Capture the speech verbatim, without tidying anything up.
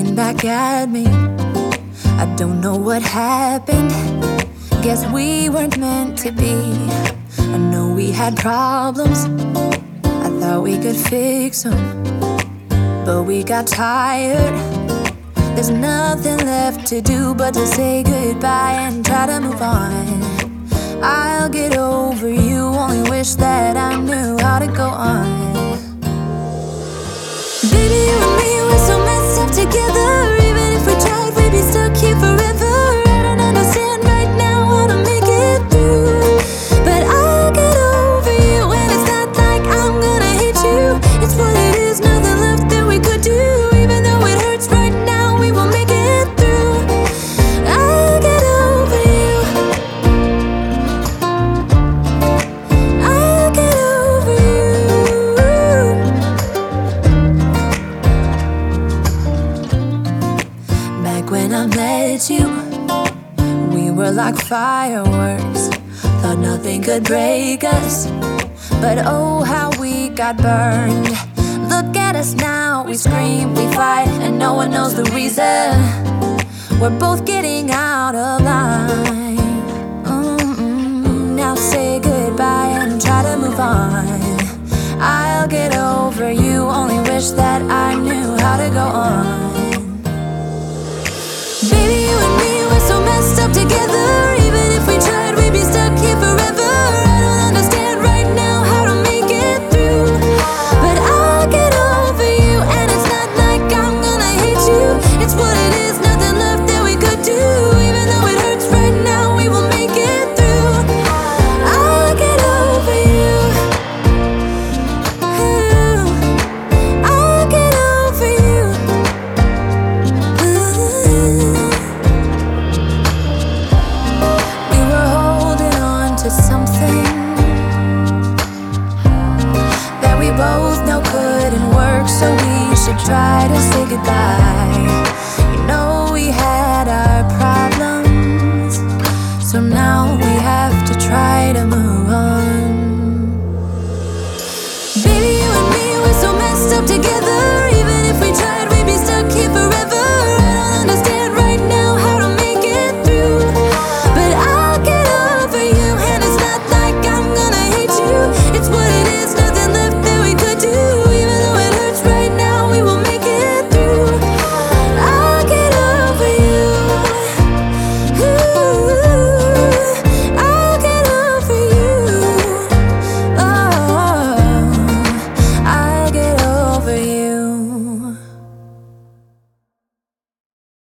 looking back at me. I don't know what happened. Guess we weren't meant to be. I know we had problems. I thought we could fix them, but we got tired. There's nothing left to do but to say goodbye and try to move on. I'll get over you, only wish that I knew how to go on. Baby, you and me, we're so messed up together. Even if we tried, we'd be stuck here forever. I don't understand right now how to make it through, but I'll get over you, and it's not like I'm gonna hate you. It's what it is, nothing left that we could do. Even though it hurts right now, we will make it through. I'll get over you. I'll get over you. Back when I met you, we were like fireworks. Thought nothing could break us, but oh how we got burned. Look at us now, we scream, we fight, and no one knows the reason. We're both getting out of line. Mm-mm. Now say goodbye and try to move on. I'll get over you, only wish that I knew how to go on.